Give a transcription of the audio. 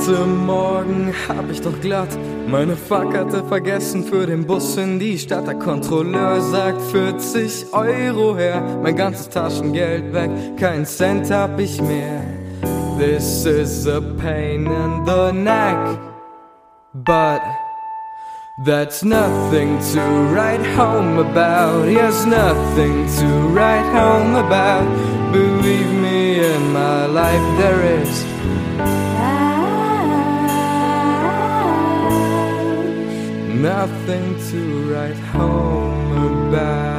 Heute Morgen hab ich doch glatt meine Fahrkarte vergessen für den Bus in die Stadt. Der Kontrolleur sagt 40 Euro her, mein ganzes Taschengeld weg, kein Cent hab ich mehr. This is a pain in the neck, but that's nothing to write home about. Yes, nothing to write home about. Believe me, in my life there is nothing to write home about.